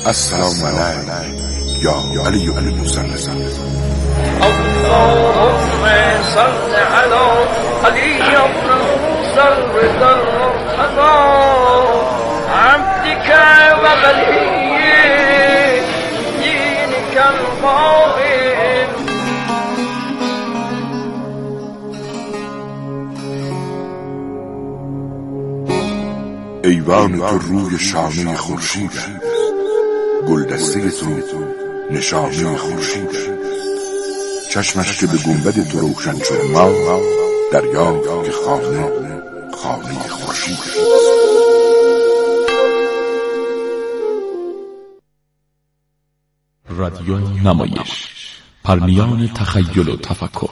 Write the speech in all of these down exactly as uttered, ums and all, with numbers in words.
السلام علیک یا علی بن موسی الرضا. اللهم صل على علي بن موسى الرضا المرتضى عبدك وولي دينك القائم. ایوان تو روی شانه خورشید است، گلدسته تو نشانه خورشید است. چشمش که به گنبد تو روشن شد ما دریا که خانه خانه خورشید است. رادیو نمایش، پرمیان تخیل و تفکر.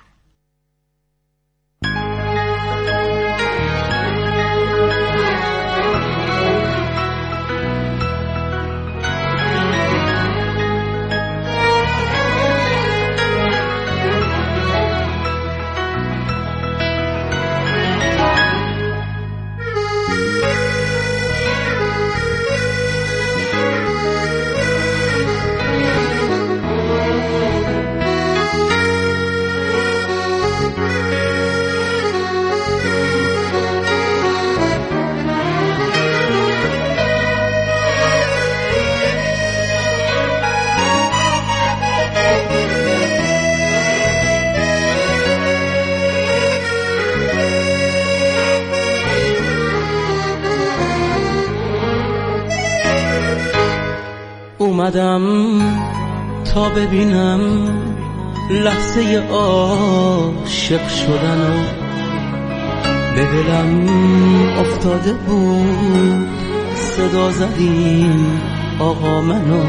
اومدم تا ببینم لحظه عاشق شدن و به دلم افتاده بود صدا زدی آقا منو.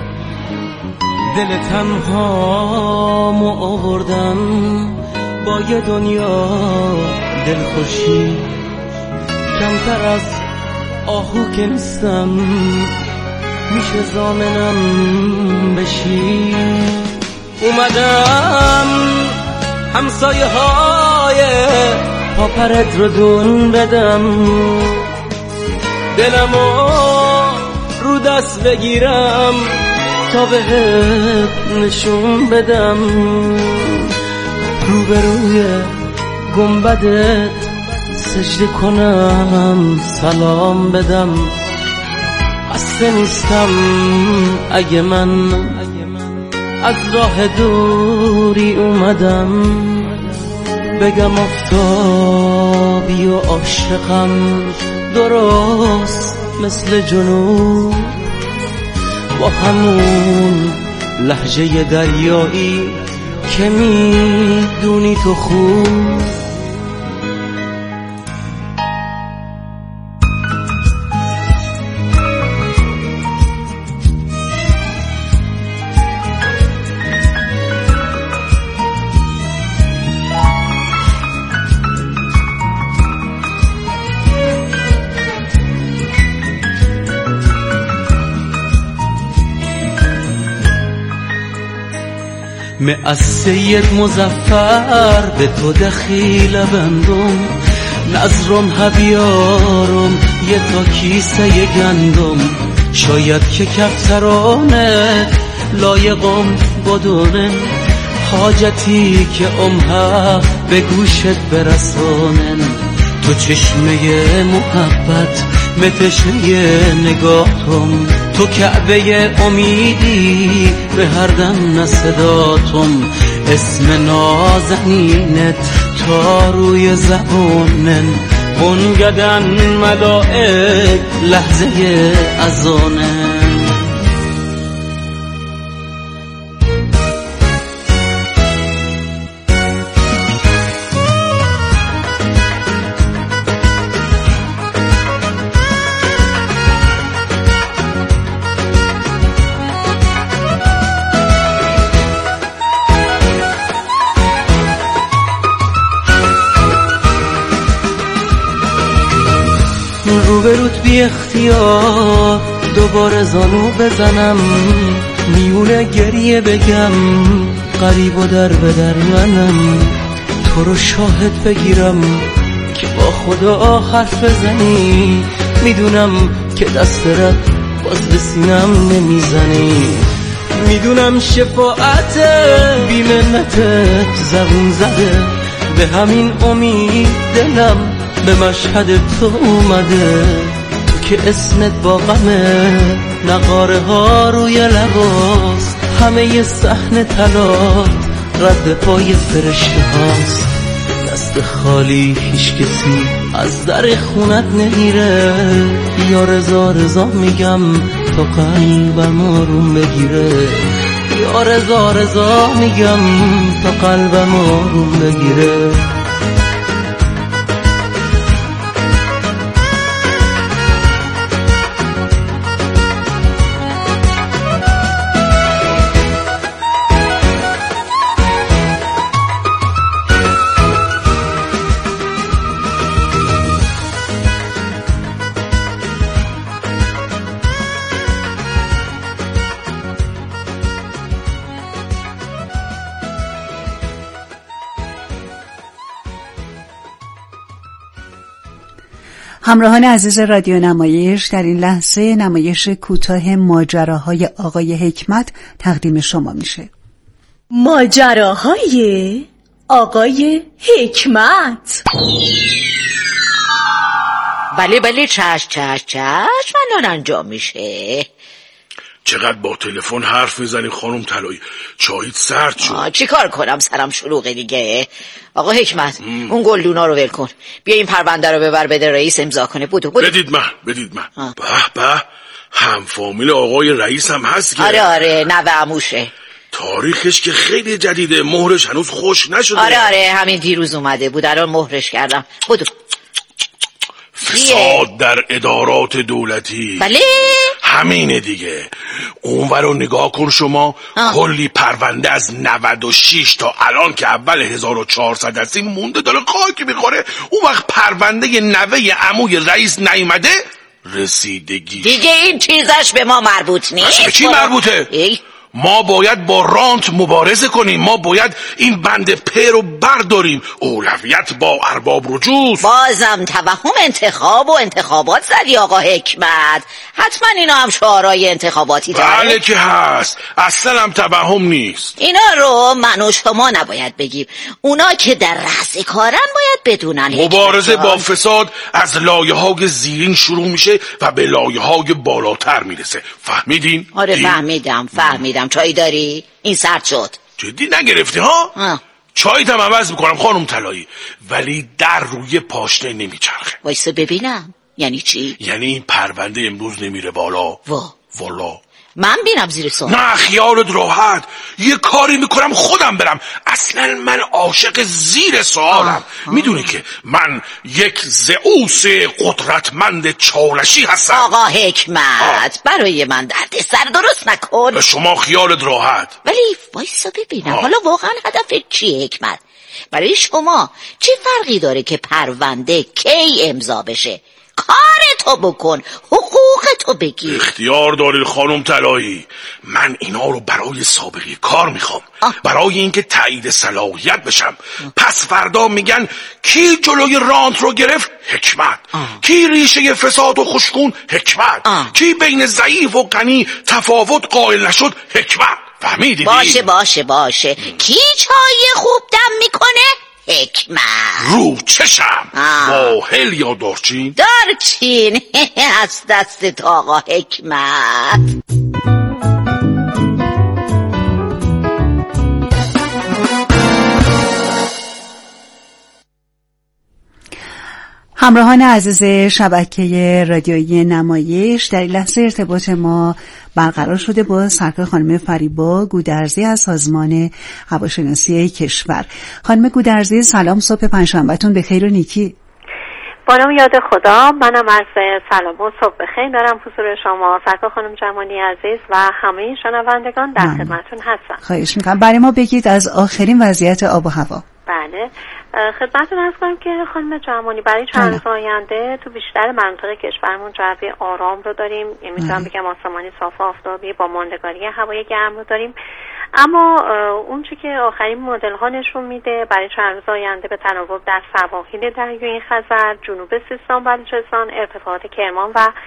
دل تنهامو آوردم با یه دنیا دلخوشی، کمتر از آهو که نیستم میشه ضامنم بشی. اومدم همسایه های پاپرت رو دون بدم، دلمو رو دست بگیرم تا بهت نشون بدم، روبروی گنبدت سجده کنم سلام بدم. خسته نیستم اگه من از راه دوری اومدم بگم آفتابی و عاشقم درست مثل جنوب، با همون لهجه دریایی که میدونی تو خوب. من از سید مظفر به تو دخیل بندم، نظرم هبیارم یه تا کیسه گندم. شاید که کفترانه لایقم بدونه، حاجتی که امها به گوشت برسانن. تو چشمه محبت متشنه نگاهتم، تو کعبه امیدی به هر دم صداتم. اسم نازنینت تا روی زبانن، بنگدن ملائک لحظه اذانن. روبروت بی اختیار دوباره زانو بزنم، میونه گریه بگم قریب و در به در منم. تو رو شاهد بگیرم که با خدا حرف بزنی، میدونم که دست رد باز به سینم نمیزنی. میدونم شفاعته بی منتت زبون زده، به همین امید دلم به مشهد تو اومده. تو که اسمت با غمه، نقاره ها روی لباس، همه ی صحن طلات رد پای فرشته هاست. دست خالی هیچ کسی از در خونت نمیره. یا رضا رضا میگم تا قلبم آروم بگیره. یا رضا رضا میگم تا قلبم آروم بگیره. همراهان عزیز رادیو نمایش، در این لحظه نمایش کوتاه ماجراهای آقای حکمت تقدیم شما میشه. ماجراهای آقای حکمت. بله بله چش چش چش الان انجام میشه. چقدر با تلفن حرف میزنی خانم طلایی؟ چاییت سرد شد. چی کار کنم سرم شلوغه دیگه. آقا حکمت ام. اون گلدونا رو ول کن، بیا این پرونده رو ببر بده رئیس امضا کنه. بودو بودو. بدید من بدید من. به به، هم فامیل آقای رئیس هم هست که. آره آره نوه عموشه. تاریخش که خیلی جدیده، مهرش هنوز خوش نشده. آره آره همین دیروز اومده بود، الان مهرش کردم. بودو. فساد در ادارات دولتی. بله همینه دیگه. اونور رو نگاه کن شما. آه. کلی پرونده از نود و شش تا الان که اول هزار و چهارصد هستیم مونده داره خاک میخوره. اون وقت پرونده نوه عموی رئیس نیومده رسیدگی دیگه. این چیزش به ما مربوط نیست. به چی مربوطه؟ ای؟ ما باید با رانت مبارزه کنیم. ما باید این بند پر رو برداریم. اولویت با ارباب رجوع. بازم توهم انتخاب و انتخابات زدی آقا حکمت. حتما اینا هم شعارهای انتخاباتی داره. بله که هست، اصلا هم توهم نیست. اینا رو من و شما نباید بگیم، اونا که در رأس کارن باید بدونن. مبارزه با فساد از لایه های زیرین شروع میشه و به لایه های بالاتر میرسه. فهمیدین؟ آره فهمیدم فهمیدم. چای داری؟ این سرد شد. جدی نگرفتی ها؟ چایت هم عوض میکنم خانم طلایی، ولی در روی پاشنه نمیچرخه. وایسا ببینم. یعنی چی؟ یعنی این پرونده امروز نمیره بالا. وا والا من بینم زیر سوال. نه خیالت راحت، یه کاری میکنم خودم برم. اصلا من عاشق زیر سوالم. میدونی که من یک زئوس قدرتمند چالشی هستم. آقا حکمت آه. برای من درد سر درست نکن. به شما خیالت راحت. ولی وایسا ببینم آه. حالا واقعا هدفت چیه حکمت؟ برای شما چه فرقی داره که پرونده کی امضا بشه؟ کارتو بکن، حقوقتو بگیر. اختیار داری خانم طلایی. من اینا رو برای سابقه کار میخوام. آه. برای اینکه تایید صلاحیت بشم. آه. پس فردا میگن کی جلوی رانت رو گرفت؟ حکمت. آه. کی ریشه فساد و خشکون؟ حکمت. آه. کی بین ضعیف و غنی تفاوت قائل نشد؟ حکمت. فهمیدی؟ باشه باشه باشه. ام. کی چای خوب دم میکنه؟ حکمت. رو چشم. با هل یا دارچین؟ دارچین. از دست آقا حکمت. همراهان عزیز شبکه رادیویی نمایش، در این لحظه ارتباط ما برقرار شده با سرکار خانم فریبا گودرزی از سازمان هواشناسی کشور. خانم گودرزی سلام، صبح پنجشنبهتون بخیر و نیکی. با نام یاد خدا، منم عرض سلام و صبح بخیر دارم حضور شما سرکار خانم جمالی عزیز و همه شنوندگان در خدمتتون هستم. خواهش میکنم برای ما بگید از آخرین وضعیت آب و هوا. بله خدمتتون عرض کنم که خانم جمالی برای چند روز آینده تو بیشتر مناطق کشورمون جو آرام رو داریم. میتونم بگم آسمانی صاف آفتابی با ماندگاری هوای گرم رو داریم. اما اون چی که آخرین مدل ها نشون میده برای چند روز آینده به تناوب در سواحل دریای خزر، جنوب سیستان، بلوچستان، ارتفاعات کرمان و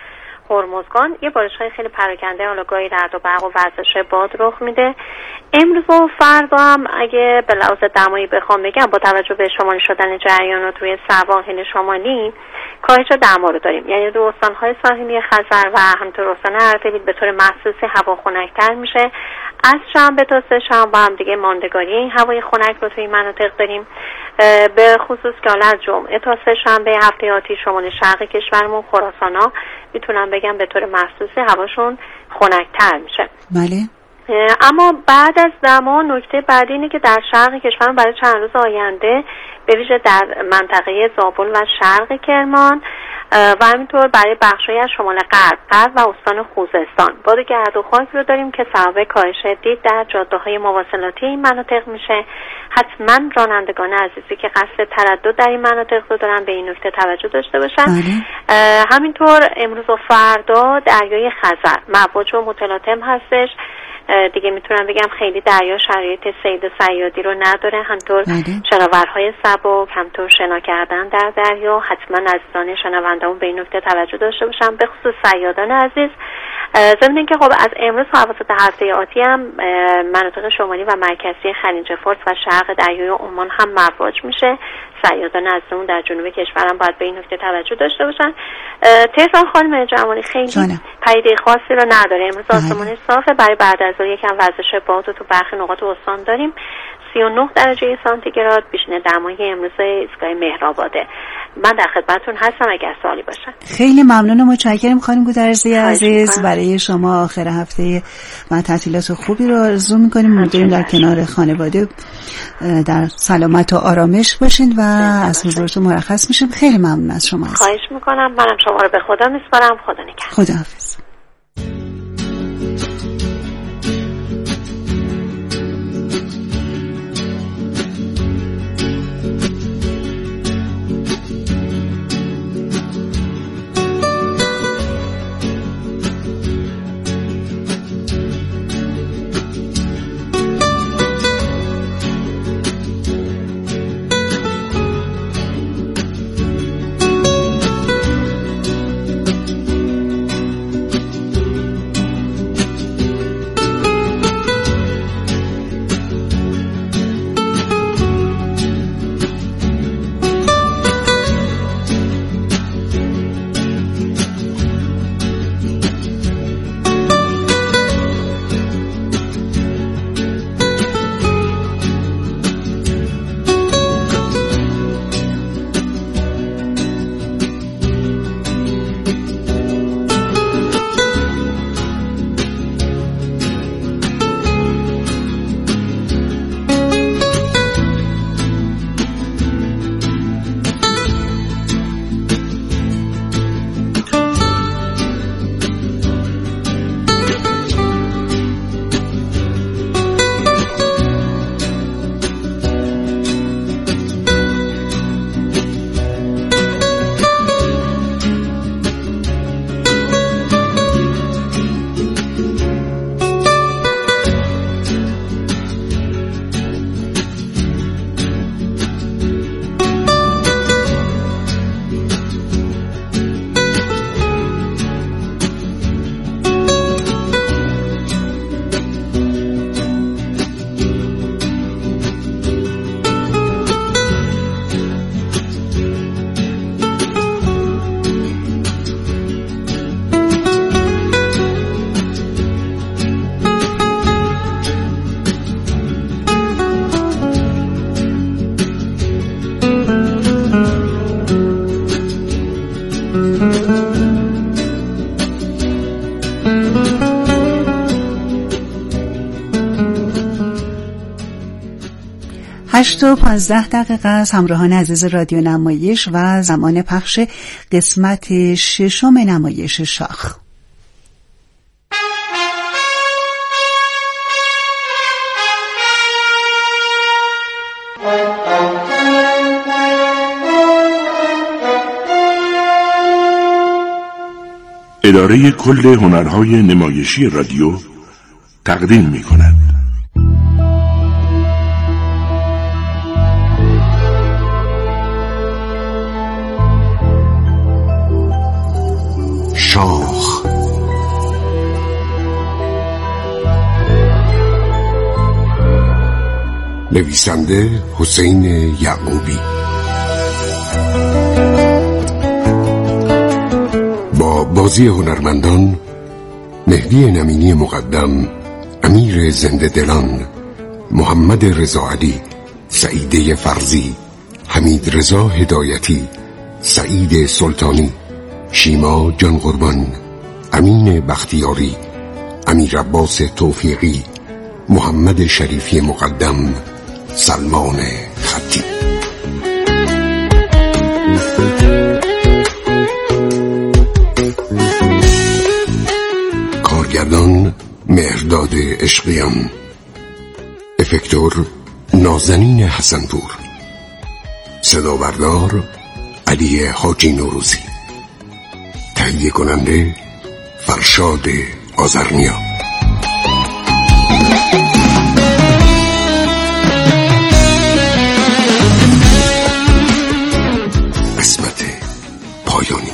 هرمزگان یه بارش‌های خیلی پراکنده، حالا گاهی رعد و برق و وزش باد رخ میده. امروز و فردا هم اگه به لحاظ دمایی بخوام بگم، با توجه به شمالی شدن جریانات روی سواحل شمالی کاهش دما رو داریم، یعنی دو استان‌های ساحلی خزر و همینطور استان اردبیل به طور مخصوصی هوا خنک‌تر میشه. از شنبه تا سه شنبه هم دیگه ماندگاری این هوای خنک رو توی مناطق داریم، به خصوص که حالا از جمعه تا سه شنبه هفته آتی شمال شرق کشورمون خراسانا میتونم بگم به طور مخصوصی هواشون خنک‌تر میشه. بله. اما بعد از دما نکته بعدی اینه که در شرق کشور برای چند روز آینده به ویژه در منطقه زابل و شرق کرمان و همینطور برای بخشی از شمال غرب غرب و استان خوزستان باد گرد و خاک رو داریم که سبب کاهش دید در جاده‌های مواصلاتی این مناطق میشه. حتما رانندگان عزیزی که قصد تردد در این مناطق رو دارن به این نکته توجه داشته باشن. همینطور امروز و فردا دریای خزر مواج و متلاطم هستش، دیگه میتونم بگم خیلی دریا شرایط صید صیادی رو نداره، همطور شناورهای سبک، همطور شنا کردن در دریا. حتما عزیزان شنونده‌مون به این نکته توجه داشته باشن، به خصوص صیادان عزیز. ضمن اینکه خب از امروز تا اواسط هفته آتی هم مناطق شمالی و مرکزی خلیج فارس و شرق دریای عمان هم مواج میشه. صیادان عزیزمون در جنوب کشورم باید به این نکته توجه داشته باشن. تهران خانم جمالی خیلی پدیده خاصی رو نداره، امروز آسمونش صافه، برای بعد از ظهر یکم وزش باد تو برخی نقاط استان داریم. سی و نه درجه سانتیگراد بیشترین دمای امروز ایستگاه مهرآباده. من در خدمتتون هستم اگر سوالی باشه. خیلی ممنونم، متشکرم خانم گودرزی عزیز. برای شما آخر هفته و تعطیلات خوبی رو آرزو می‌کنیم. امیدواریم در کنار خانواده در سلامت و آرامش باشین و از حضورتون مرخص میشیم. خیلی ممنون از شما. خواهش می‌کنم. منم شما رو به خدا میسپارم. خدا نگهدار. خداحافظ. هشت و پانزده دقیقه از همراهان عزیز رادیو نمایش و زمان پخش قسمت ششم نمایش شاخ. اداره کل هنرهای نمایشی رادیو تقدیم می کند شاخ. نویسنده حسین یعقوبی. با بازی هنرمندان مهدی نمینی مقدم، امیر زنده دلان، محمد رضا علی، سعیده فرزی، حمید رضا هدایتی، سعید سلطانی، شیما جان قربان، امین بختیاری، امیر عباس توفیقی، محمد شریفی مقدم، سلمان خطی. کارگردان مهرداد عشقیان، افکتور نازنین حسنپور، صدا بردار علی حاجی نوروزی، تهیه کننده فرشاد آذرنیا. قسمت پایانی.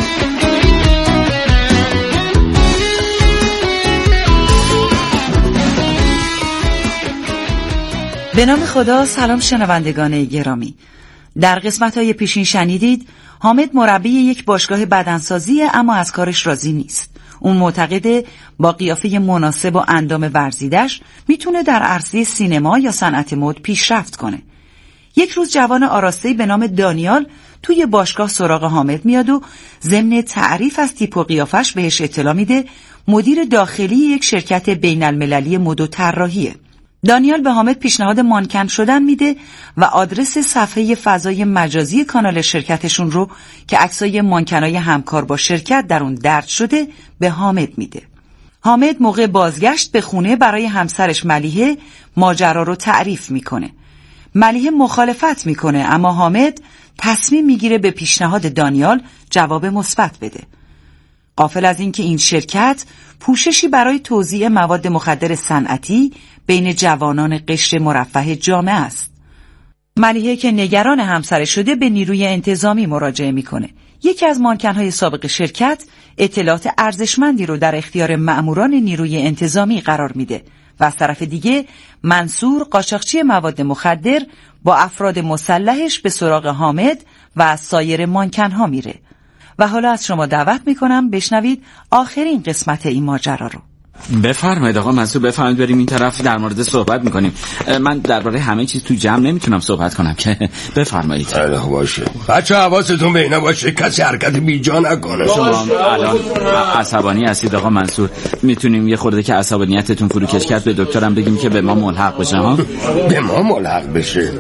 به نام خدا. سلام شنوندگان گرامی. در قسمت‌های پیشین شنیدید حامد مربی یک باشگاه بدنسازی اما از کارش راضی نیست. اون معتقده با قیافه مناسب و اندام ورزیدش میتونه در عرصه سینما یا صنعت مد پیشرفت کنه. یک روز جوان آراسته‌ای به نام دانیال توی باشگاه سراغ حامد میاد و ضمن تعریف از تیپ و قیافش بهش اطلاع میده مدیر داخلی یک شرکت بین المللی مد و طراحیه. دانیال به حامد پیشنهاد مانکن شدن میده و آدرس صفحه فضای مجازی کانال شرکتشون رو که عکسای مانکنای همکار با شرکت در اون درج شده به حامد میده. حامد موقع بازگشت به خونه برای همسرش ملیحه ماجرا رو تعریف میکنه. ملیحه مخالفت میکنه اما حامد تصمیم میگیره به پیشنهاد دانیال جواب مثبت بده. غافل از اینکه این شرکت پوششی برای توزیع مواد مخدر صنعتی بین جوانان قشر مرفه جامعه است. ملیحه که نگران همسر شده به نیروی انتظامی مراجعه میکنه. یکی از مانکنهای سابق شرکت اطلاعات ارزشمندی رو در اختیار مأموران نیروی انتظامی قرار میده و از طرف دیگه منصور قاچاقچی مواد مخدر با افراد مسلحش به سراغ حامد و سایر مانکنها میره. و حالا از شما دعوت میکنم بشنوید آخرین قسمت این ماجرا رو. بفرمایید آقا منصور، بفرمایید بریم این طرف در مورد صحبت میکنیم. من درباره همه چیز تو جمع نمیتونم صحبت کنم که بفرمایید. خیلی باشه بچه، حواستون به اینا باشه کسی حرکت بیجا نکنه. شما الان عصبانی هستید آقا منصور، میتونیم یه خورده که عصبانیتتون فروکش کرد به دکترم بگیم که به ما ملحق بشه ها؟ به ما ملحق بشه؟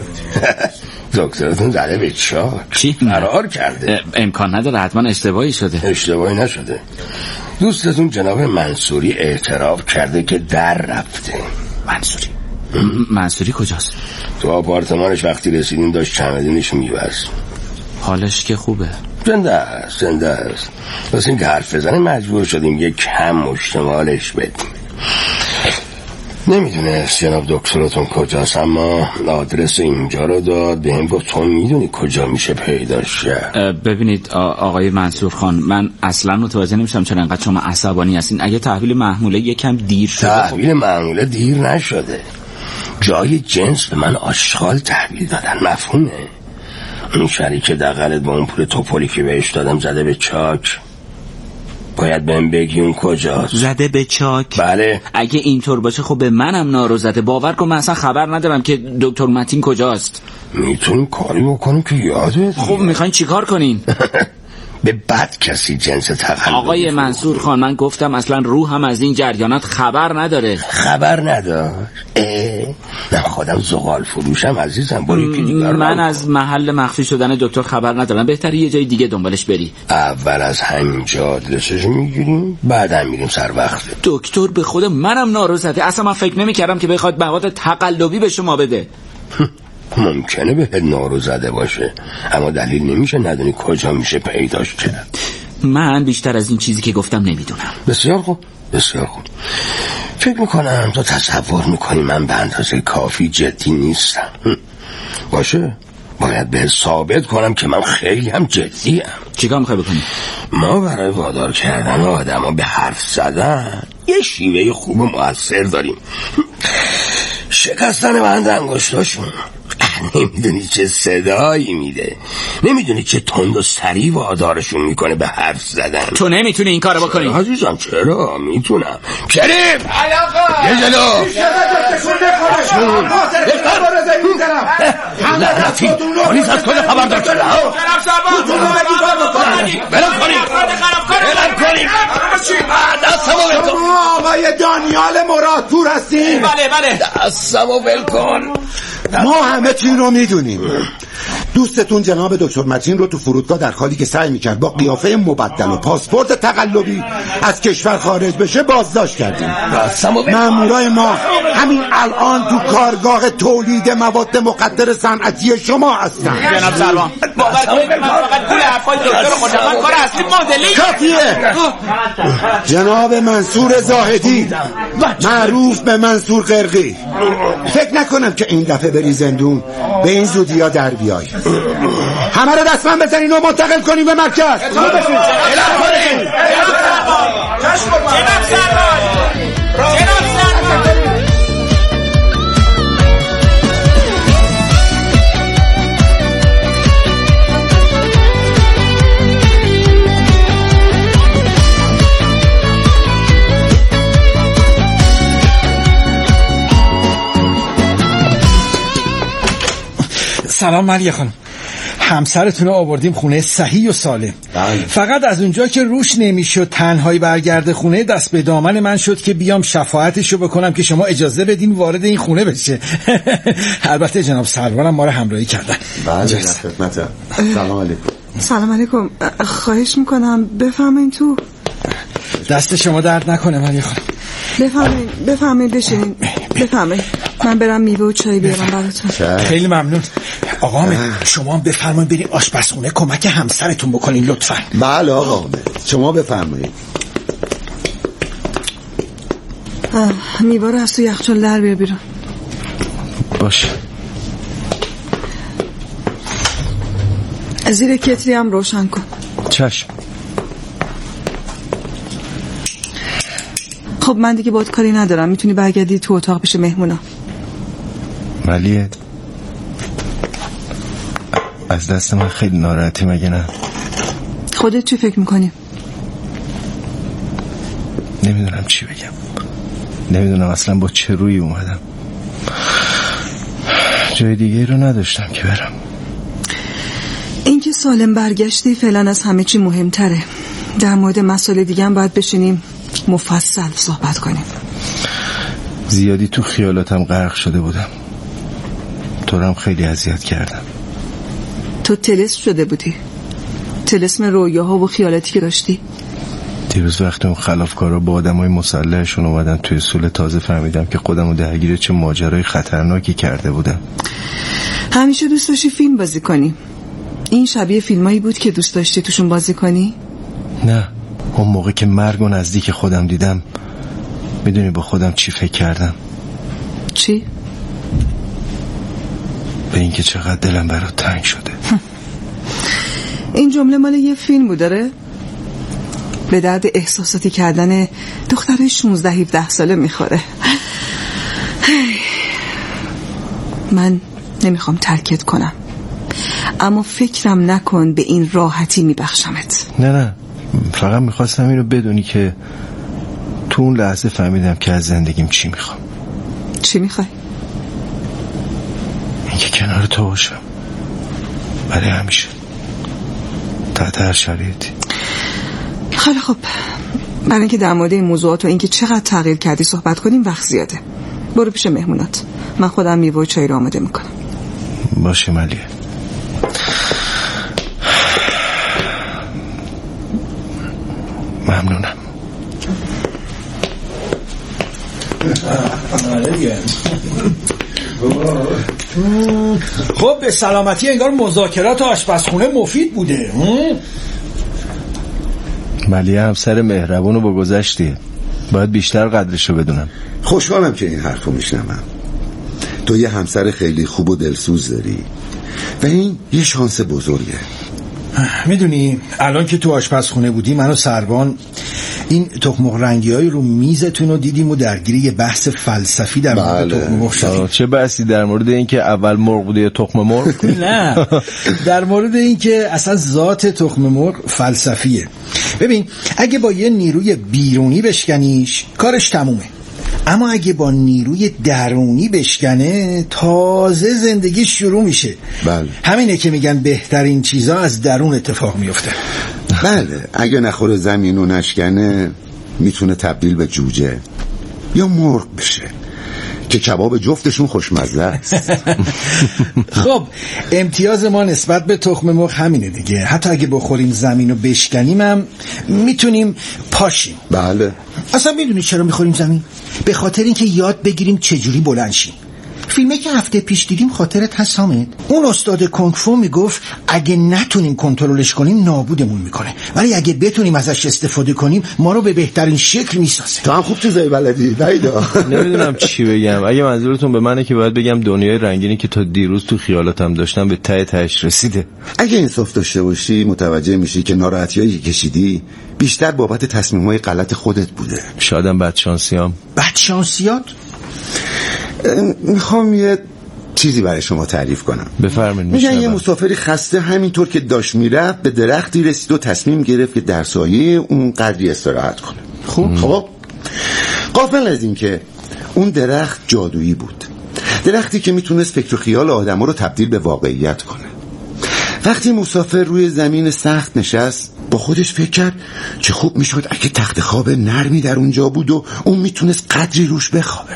دکترتون زده به چاک. چی؟ قرار کرده. امکان نداره، حتما اشتباهی شده. اشتباهی نشده. دوستتون جناب منصوری اعتراف کرده که در رفته. منصوری؟ منصوری کجاست؟ تو آپارتمانش وقتی رسیدیم داشت چمدونش میبست. حالش که خوبه؟ زنده است زنده است واسه این که حرف بزنه مجبور شدیم یک کم مشتمالش بدیم. نمیدونست جناب دکترتون کجاست اما آدرس اینجا رو داد به هم گفت تو میدونی کجا میشه پیداش کرد. ببینید آقای منصور خان، من اصلا متوجه نمیشم چرا انقدر شما عصبانی هستین. اگه تحویل محموله یکم دیر شده. تحویل محموله دیر نشده، جای جنس به من آشغال تحویل دادن، مفهومه؟ اون شریک دقلت با اون پول توپولی که بهش دادم زده به چاک. باید بهم بگی اون کجاست. زده به چاک؟ بله. اگه اینطور باشه خب به منم نارو زده. باور کن من اصلا خبر ندارم که دکتر متین کجاست. میتونیم کاری بکنیم که یادت. خب میخواین چیکار کنین؟ به بد کسی جنس تقلب. آقای منصور خان من گفتم اصلا روحم از این جریانات خبر نداره. خبر نداشت؟ نه خودم زغال فروشم عزیزم. من از محل مخفی شدن دکتر خبر ندارم. بهتره یه جای دیگه دنبالش بری. اول از همینجا آدرسش میگیریم بعدم میریم سر وقت. دکتر به خود منم نارو زده. اصلا من فکر نمی‌کردم که بخواد مواد تقلبی به شما بده. ممکنه بهت نارو زده باشه اما دلیل نمیشه ندونی کجا میشه پیداش کرد. من بیشتر از این چیزی که گفتم نمیدونم. بسیار خوب بسیار خوب. فکر میکنم تو تصور میکنی من به اندازه کافی جدی نیستم. باشه باید به ثابت کنم که من خیلی هم جدیم. چیکار میخوای بکنی؟ ما برای وادار کردن آدم ها به حرف زدن یه شیوه خوب و مؤثر داریم. شکستن بند انگشتاشون. نمیدونی چه صدایی میده، نمیدونی چه تند و سریع وادارشون میکنه به حرف زدن. تو نمیتونی این کارو بکنی؟ عزیزم چرا میتونم. کریم یه جلو لعنتی پلیس از کجا خبردار شده؟ بلند کنیم بلند کنیم دستمو ول کن. آقای دانیال مرادپور هستیم؟ بله بله. دستمو ول کن. ما همه چی رو میدونیم. دوستتون جناب دکتر متین رو تو فرودگاه در حالی که سعی میکرد با قیافه مبدل و پاسپورت تقلبی از کشور خارج بشه بازداشت کردیم. مامورای ما همین الان تو کارگاه تولید مواد مخدر صنعتی شما هستن. جناب سروان باور کنید من فقط پول حرفای دکتر رو خوردم. من کار اصلی مدلی کافیه. جناب منصور زاهدی معروف به منصور قرقی، فکر نکنم که این دفعه بری زندون به این زودی ها در بیای. همه رو دستمن بزنین و منتقل کنیم به مرکز. جناب سروان جناب سروان سلام ملیه خانم، همسرتون رو آوردیم خونه صحیح و سالم. فقط از اونجا که روش نمیشد تنهایی برگرده خونه، دست به دامن من شد که بیام شفاعتشو بکنم که شما اجازه بدین وارد این خونه بشه. البته جناب سروانم ما رو همراهی کردن. بله در خدمتم. سلام علیکم. سلام علیکم. خواهش میکنم بفهمین تو. دست شما درد نکنه ملیه خانم. بفهمین بفهمین بشین بفهمین من برم میوه و چای بیارم براتون. خیلی ممنون. آقا حامد شما هم بفرمایید برین آشپزخونه کمک همسرتون بکنین لطفا. بله آقا حامد شما بفرمایید. میوه رو از تو یخچال در بیار بیرون. باشه. زیر کتری هم روشن کن. چشم. خب من دیگه باید کاری ندارم، میتونی برگردی تو اتاق پیش مهمونا. ملیه از دست من خیلی ناراحتی مگه نه؟ خودت چی فکر میکنی؟ نمیدونم چی بگم، نمیدونم اصلا با چه روی اومدم. جای دیگه رو نداشتم که برم. این که سالم برگشتی فعلا از همه چی مهمتره. در مورد مسائل دیگه هم باید بشینیم مفصل صحبت کنیم. زیادی تو خیالاتم غرق شده بودم، تو رو هم خیلی اذیت کردم. تو طلسم شده بودی، طلسم رویاها و خیالاتی که داشتی. دیروز وقتی اون خلافکارا با آدمای مسلحشون اومدن توی سول تازه فهمیدم که خودمو درگیر چه ماجرای خطرناکی کرده بودم. همیشه دوست داشتی فیلم بازی کنی. این شبیه فیلمایی بود که دوست داشتی توشون بازی کنی؟ نه، اون موقع که مرگ و نزدیک خودم دیدم میدونی با خودم چی فکر کردم؟ چی؟ به این که چقدر دلم برات تنگ شده. این جمله مال یه فیلم بود داره؟ به درد احساساتی کردن دختره شونزده هفده ساله میخوره. من نمیخوام ترکت کنم، اما فکرم نکن به این راحتی میبخشمت. نه نه، فقط میخواستم اینو بدونی که تو اون لحظه فهمیدم که از زندگیم چی میخوام. چی میخوای؟ اینکه کنار تو باشم برای همیشه، تحت هر شرایطی. خیلی خب، برای اینکه در مورد این موضوعات و اینکه چقدر تغییر کردی صحبت کنیم وقت زیاده. برو پیش مهمونات، من خودم میوه و چای رو آماده میکنم. باشه ملیه. ممنونم. خب به سلامتی. انگار مذاکرات آشپزخونه مفید بوده. ملیه همسر مهربونو با گذشتیه، باید بیشتر قدرشو بدونم. خوشحالم که این حرفو میشنوم. تو یه همسر خیلی خوب و دلسوز داری، و این یه شانس بزرگه. میدونی الان که تو آشپزخونه بودی من و سروان این تخم مرغ رنگی های رو میزتون رو دیدیم و درگیری یه بحث فلسفی در مورد بله. تخم مرغ شدیم. چه بحثی در مورد این که اول مرغ بوده یا تخم مرغ؟ نه، در مورد این که اصلا ذات تخم مرغ فلسفیه. ببین اگه با یه نیروی بیرونی بشکنیش کارش تمومه، اما اگه با نیروی درونی بشکنه تازه زندگی شروع میشه. بله. همینه که میگن بهترین چیزا از درون اتفاق میفته. بله، اگه نخوره زمین و نشکنه میتونه تبدیل به جوجه یا مرغ بشه که کباب جفتشون خوشمزه است. خب امتیاز ما نسبت به تخم مرغ همینه دیگه. حتی اگه بخوریم زمین و بشکنیم هم میتونیم پاشیم. بله. اصلا میدونی چرا میخوریم زمین؟ به خاطر اینکه یاد بگیریم چجوری بلند شیم. فیلمی که هفته پیش دیدیم خاطرت هست حامد؟ اون استاد کنگ فو میگفت اگه نتونیم کنترلش کنیم نابودمون میکنه، ولی اگه بتونیم ازش استفاده کنیم ما رو به بهترین شکل میسازه. تو هم خوب چیزایی بلدی دایدا. نمیدونم چی بگم. اگه منظورتون به منه که باید بگم دنیای رنگینی که تا دیروز تو خیالاتم داشتم به ته تهش رسیده. اگه انصاف داشته باشی متوجه میشی که ناراحتیایی که کشیدی بیشتر بابت تصمیم‌های غلط خودت بوده. شایدم بدشانسیام. بدشانسیات؟ میخوام یه چیزی برای شما تعریف کنم. بفرمایید. میگن یه مسافری خسته همینطور که داشت میرفت به درختی رسید و تصمیم گرفت که در سایه اون قدری استراحت کنه. خوب خب غافل از این که اون درخت جادویی بود، درختی که میتونست فکر و خیال آدم‌ها رو تبدیل به واقعیت کنه. وقتی مسافر روی زمین سخت نشست با خودش فکر کرد چه خوب میشد اگه تخت خواب نرمی در اونجا بود و اون میتونست قدری روش بخوابه.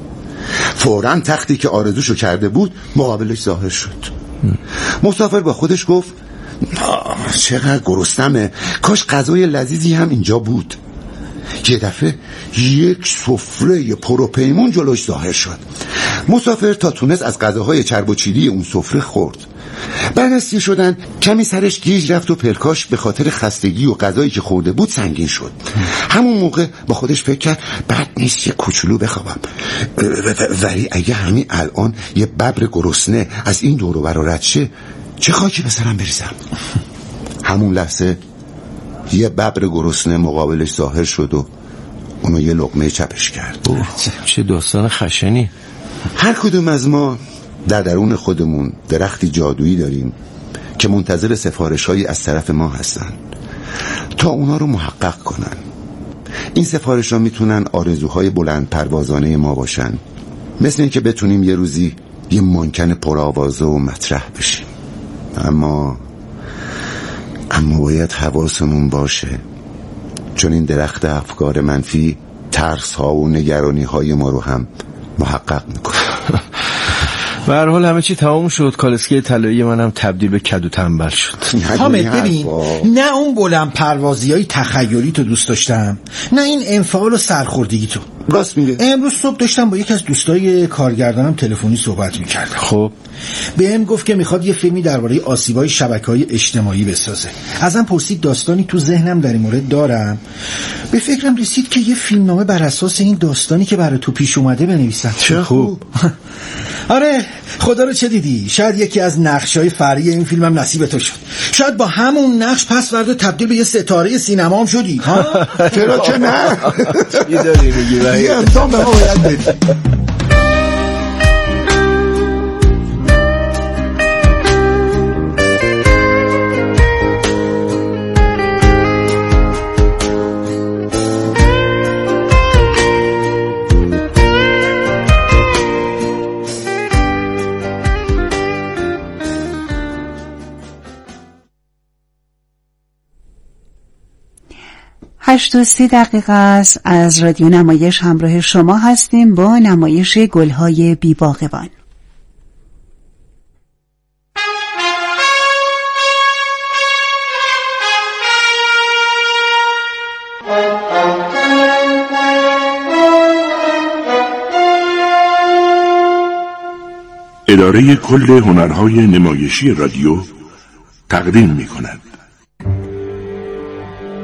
فوراً تختی که آرزوشو کرده بود مقابلش ظاهر شد. مسافر با خودش گفت چقدر گرسنمه، کاش غذای لذیذی هم اینجا بود. یه دفعه یک سفره پروپیمون جلوش ظاهر شد. مسافر تا تونست از غذاهای چرب و چیلی اون سفره خورد. بعد از سیر شدن کمی سرش گیج رفت و پرکاش به خاطر خستگی و غذایی که خورده بود سنگین شد. همون موقع با خودش فکر کرد بد نیست یه کوچولو بخوابم، ولی اگه همین الان یه ببر گرسنه از این دور و بر رد شه چه خاکی به سرم بریزم. همون لحظه یه ببر گرسنه مقابلش ظاهر شد و اونو یه لقمه چپش کرد. چه داستان خشنی. هر کدوم از ما در درون خودمون درختی جادویی داریم که منتظر سفارش‌هایی از طرف ما هستن تا اونا رو محقق کنن. این سفارش‌ها میتونن آرزوهای بلند پروازانه ما باشن، مثل این که بتونیم یه روزی یه مانکن پرآوازه و مطرح بشیم. اما اما باید حواسمون باشه، چون این درخت افکار منفی ترس‌ها و نگرانی‌های ما رو هم محقق میکنه. به هر حال همه چی تمام شد. کالسکه طلایی منم تبدیل به کدو تنبل شد. حامد ببین، نه اون بلند پروازی های تخیلی تو دوست داشتم، نه این انفعال و سرخوردگی تو. راست میگه. امروز صبح داشتم با یک از دوستای کارگردانم تلفنی صحبت میکردم. خب بهم گفت که میخواد یه فیلمی درباره آسیبای شبکه‌های اجتماعی بسازه. ازم پرسید داستانی تو ذهنم در این مورد دارم. به فکرم رسید که یه فیلمنامه بر اساس این داستانی که برای تو پیش اومده بنویسم. چه خوب. آره خدا رو چه دیدی؟ شاید یکی از نقشای فرعی این فیلمم نصیب تو شد. شاید با همون نقش پس فردا تبدیل به یه ستاره سینما هم شدی. ها؟ چرا که نه؟ چی داری میگی؟ یه امتحان به ما باید بدی. هشت و سی دقیقه است از رادیو نمایش همراه شما هستیم با نمایش گلهای بی‌باغبان. اداره کل هنرهای نمایشی رادیو تقدیم می کند.